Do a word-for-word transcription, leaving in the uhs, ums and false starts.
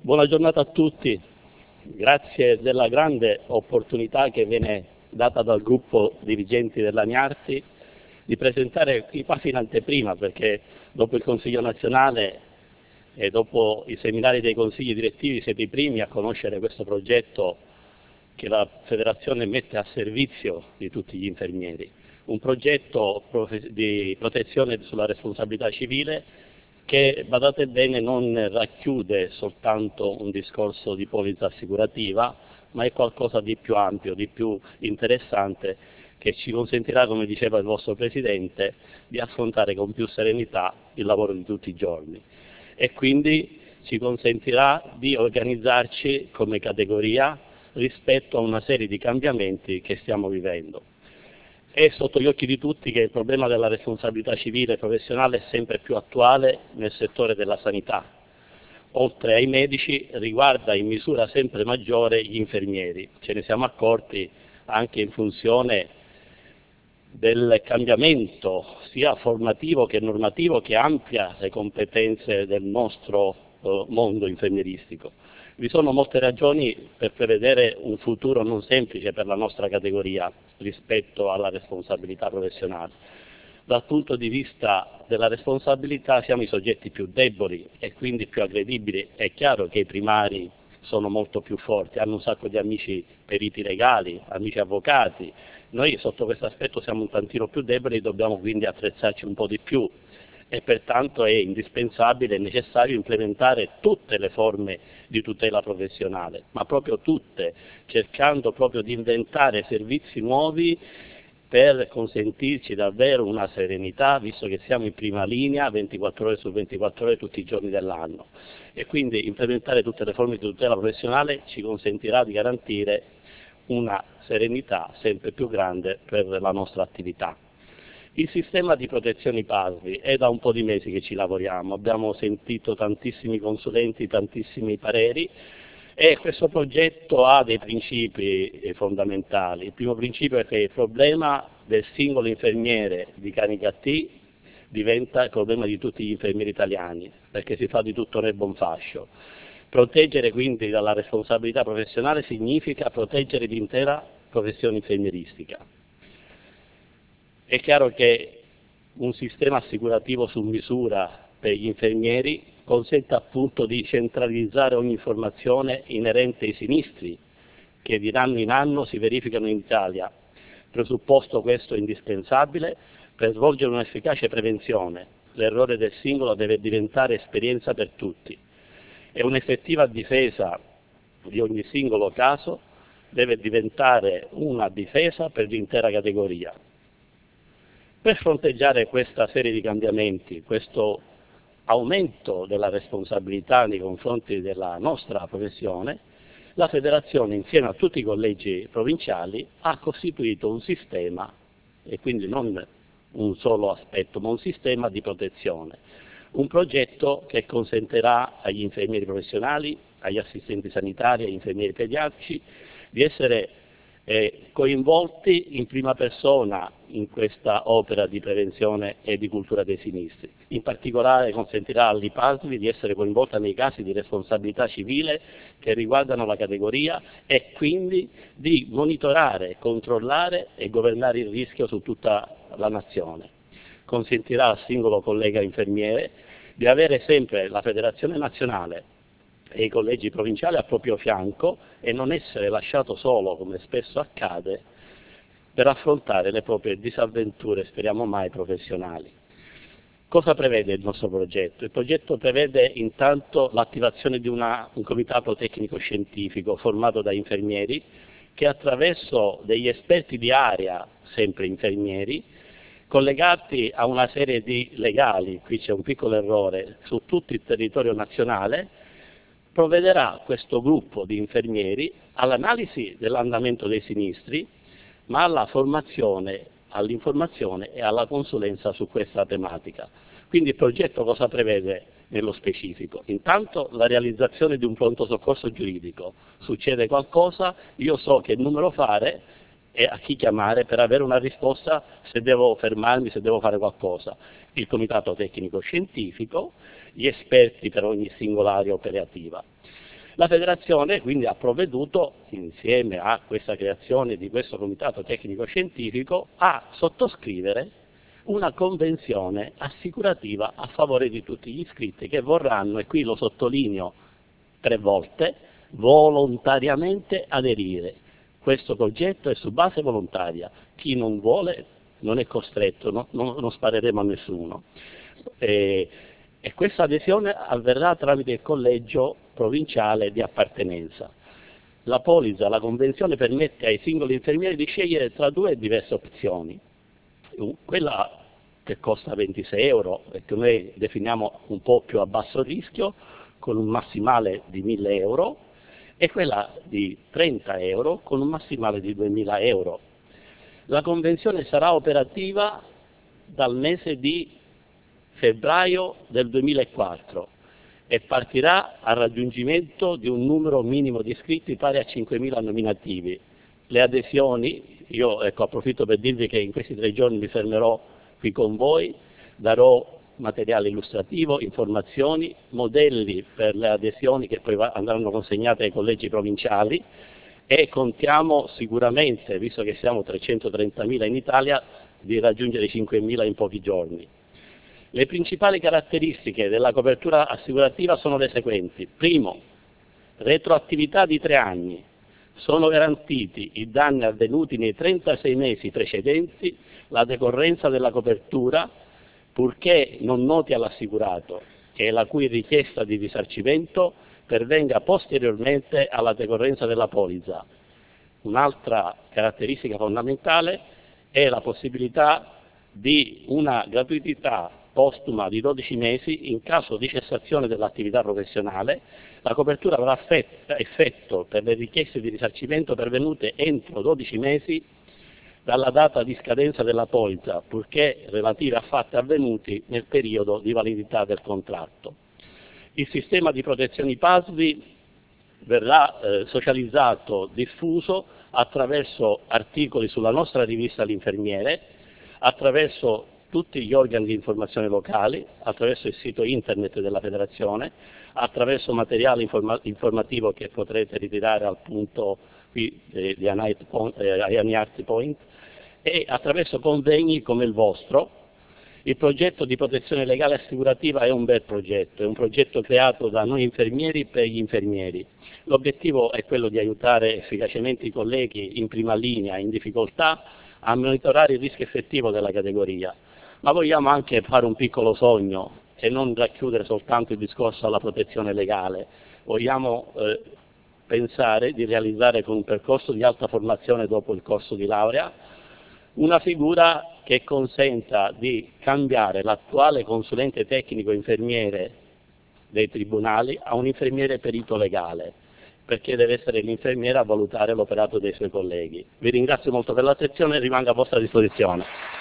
Buona giornata a tutti, grazie della grande opportunità che viene data dal gruppo dirigenti della NIARSI di presentare quasi in anteprima, perché dopo il Consiglio nazionale e dopo i seminari dei consigli direttivi siete i primi a conoscere questo progetto che la Federazione mette a servizio di tutti gli infermieri, un progetto di protezione sulla responsabilità civile che, badate bene, non racchiude soltanto un discorso di polizza assicurativa, ma è qualcosa di più ampio, di più interessante, che ci consentirà, come diceva il vostro Presidente, di affrontare con più serenità il lavoro di tutti i giorni e quindi ci consentirà di organizzarci come categoria rispetto a una serie di cambiamenti che stiamo vivendo. È sotto gli occhi di tutti che il problema della responsabilità civile e professionale è sempre più attuale nel settore della sanità. Oltre ai medici riguarda in misura sempre maggiore gli infermieri. Ce ne siamo accorti anche in funzione del cambiamento sia formativo che normativo che amplia le competenze del nostro eh, mondo infermieristico. Vi sono molte ragioni per prevedere un futuro non semplice per la nostra categoria rispetto alla responsabilità professionale. Dal punto di vista della responsabilità siamo i soggetti più deboli e quindi più aggredibili. È chiaro che i primari sono molto più forti, hanno un sacco di amici periti legali, amici avvocati. Noi sotto questo aspetto siamo un tantino più deboli, dobbiamo quindi attrezzarci un po' di più e pertanto è indispensabile e necessario implementare tutte le forme di tutela professionale, ma proprio tutte, cercando proprio di inventare servizi nuovi per consentirci davvero una serenità, visto che siamo in prima linea ventiquattro ore su ventiquattro ore tutti i giorni dell'anno. E quindi implementare tutte le forme di tutela professionale ci consentirà di garantire una serenità sempre più grande per la nostra attività. Il sistema di protezione P A S V I è da un po' di mesi che ci lavoriamo, abbiamo sentito tantissimi consulenti, tantissimi pareri e questo progetto ha dei principi fondamentali. Il primo principio è che il problema del singolo infermiere di Canica T diventa il problema di tutti gli infermieri italiani, perché si fa di tutto nel buon fascio. Proteggere quindi dalla responsabilità professionale significa proteggere l'intera professione infermieristica. È chiaro che un sistema assicurativo su misura per gli infermieri consente appunto di centralizzare ogni informazione inerente ai sinistri che di anno in anno si verificano in Italia, presupposto questo indispensabile per svolgere un'efficace prevenzione. L'errore del singolo deve diventare esperienza per tutti e un'effettiva difesa di ogni singolo caso deve diventare una difesa per l'intera categoria. Per fronteggiare questa serie di cambiamenti, questo aumento della responsabilità nei confronti della nostra professione, la Federazione, insieme a tutti i collegi provinciali, ha costituito un sistema, e quindi non un solo aspetto, ma un sistema di protezione. Un progetto che consentirà agli infermieri professionali, agli assistenti sanitari, agli infermieri pediatrici, di essere eh, coinvolti in prima persona in questa opera di prevenzione e di cultura dei sinistri. In particolare consentirà all'I P A S V I di essere coinvolta nei casi di responsabilità civile che riguardano la categoria e quindi di monitorare, controllare e governare il rischio su tutta la nazione. Consentirà al singolo collega infermiere di avere sempre la Federazione Nazionale e i collegi provinciali al proprio fianco e non essere lasciato solo, come spesso accade, per affrontare le proprie disavventure, speriamo mai professionali. Cosa prevede il nostro progetto? Il progetto prevede intanto l'attivazione di una, un comitato tecnico-scientifico formato da infermieri che attraverso degli esperti di area, sempre infermieri, collegati a una serie di legali, qui c'è un piccolo errore, su tutto il territorio nazionale, provvederà questo gruppo di infermieri all'analisi dell'andamento dei sinistri, ma alla formazione, all'informazione e alla consulenza su questa tematica. Quindi il progetto cosa prevede nello specifico? Intanto la realizzazione di un pronto soccorso giuridico. Succede qualcosa, io so che numero fare e a chi chiamare per avere una risposta se devo fermarmi, se devo fare qualcosa. Il comitato tecnico scientifico, gli esperti per ogni singola area operativa. La Federazione quindi ha provveduto, insieme a questa creazione di questo comitato tecnico-scientifico, a sottoscrivere una convenzione assicurativa a favore di tutti gli iscritti che vorranno, e qui lo sottolineo tre volte, volontariamente aderire. Questo progetto è su base volontaria, chi non vuole non è costretto, no? non, non spareremo a nessuno. E, e questa adesione avverrà tramite il collegio provinciale di appartenenza. La polizza, la convenzione permette ai singoli infermieri di scegliere tra due diverse opzioni. Quella che costa ventisei euro e che noi definiamo un po' più a basso rischio, con un massimale di mille euro, e quella di trenta euro con un massimale di duemila euro. La convenzione sarà operativa dal mese di febbraio del duemilaquattro e partirà al raggiungimento di un numero minimo di iscritti pari a cinquemila nominativi. Le adesioni, io ecco, approfitto per dirvi che in questi tre giorni mi fermerò qui con voi, darò materiale illustrativo, informazioni, modelli per le adesioni che poi andranno consegnate ai collegi provinciali, e contiamo sicuramente, visto che siamo trecentotrentamila in Italia, di raggiungere i cinquemila in pochi giorni. Le principali caratteristiche della copertura assicurativa sono le seguenti. Primo, retroattività di tre anni. Sono garantiti i danni avvenuti nei trentasei mesi precedenti la decorrenza della copertura, purché non noti all'assicurato e la cui richiesta di risarcimento pervenga posteriormente alla decorrenza della polizza. Un'altra caratteristica fondamentale è la possibilità di una gratuità postuma di dodici mesi in caso di cessazione dell'attività professionale. La copertura avrà effetto per le richieste di risarcimento pervenute entro dodici mesi dalla data di scadenza della polizza, purché relative a fatti avvenuti nel periodo di validità del contratto. Il sistema di protezione P A S V I verrà eh, socializzato, diffuso attraverso articoli sulla nostra rivista L'Infermiere, attraverso tutti gli organi di informazione locali, attraverso il sito internet della Federazione, attraverso materiale informa informativo che potrete ritirare al punto qui eh, di Aniarty Point, e attraverso convegni come il vostro. Il progetto di protezione legale assicurativa è un bel progetto, è un progetto creato da noi infermieri per gli infermieri. L'obiettivo è quello di aiutare efficacemente i colleghi in prima linea, in difficoltà, a monitorare il rischio effettivo della categoria. Ma vogliamo anche fare un piccolo sogno e non racchiudere soltanto il discorso alla protezione legale. Vogliamo eh, pensare di realizzare con un percorso di alta formazione dopo il corso di laurea una figura che consenta di cambiare l'attuale consulente tecnico infermiere dei tribunali a un infermiere perito legale, perché deve essere l'infermiere a valutare l'operato dei suoi colleghi. Vi ringrazio molto per l'attenzione e rimango a vostra disposizione.